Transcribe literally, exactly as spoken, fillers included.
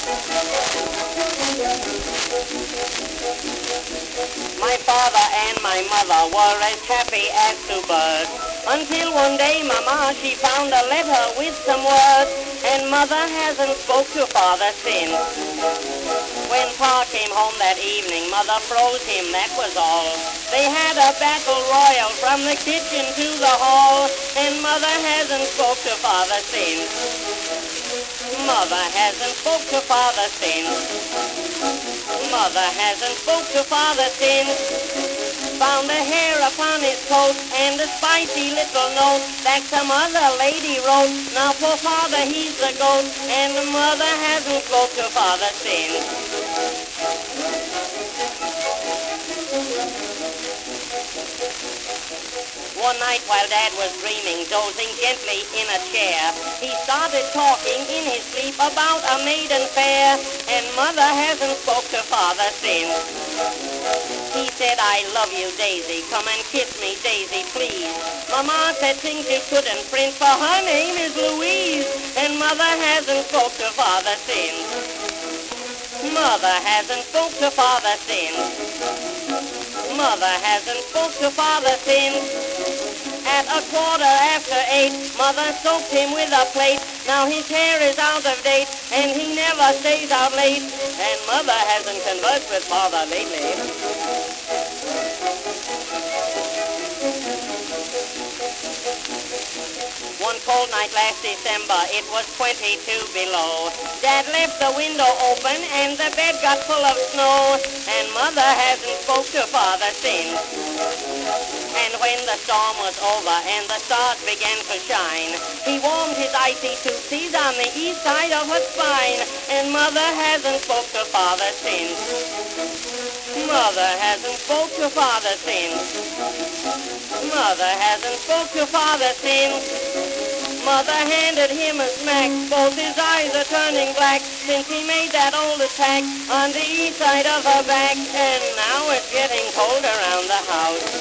My father and my mother were as happy as two birds, until one day Mama, she found a letter with some words, and Mother hasn't spoke to Father since. When Pa came home that evening, Mother froze him, that was all. They had a battle royal from the kitchen to the hall, and Mother hasn't spoke to Father since. Mother hasn't spoke to Father since. Mother hasn't spoke to Father since. Found a hair upon his coat and a spicy little note that some other lady wrote. Now poor Father, he's the goat, and Mother hasn't spoke to Father since. One night while Dad was dreaming, dozing gently in a chair, he started talking in his sleep about a maiden fair, and Mother hasn't spoke to Father since. He said, I love you, Daisy, come and kiss me, Daisy, please. Mama said things you couldn't print, for her name is Louise, and Mother hasn't spoke to Father since. Mother hasn't spoke to Father since. Mother hasn't spoke to Father since. At a quarter after eight, Mother soaked him with a plate. Now his hair is out of date, and he never stays out late, and Mother hasn't conversed with Father lately. One cold night last December, it was twenty-two below. Dad left the window open and the bed got full of snow, and Mother hasn't spoke to Father since. And when the storm was over and the stars began to shine, he warmed his icy tootsies on the east side of her spine, and Mother hasn't spoke to Father since. Mother hasn't spoke to Father since. Mother hasn't spoke to Father since. Mother handed him a smack, both his eyes are turning black, since he made that old attack on the east side of her back, and now it's getting cold around the house.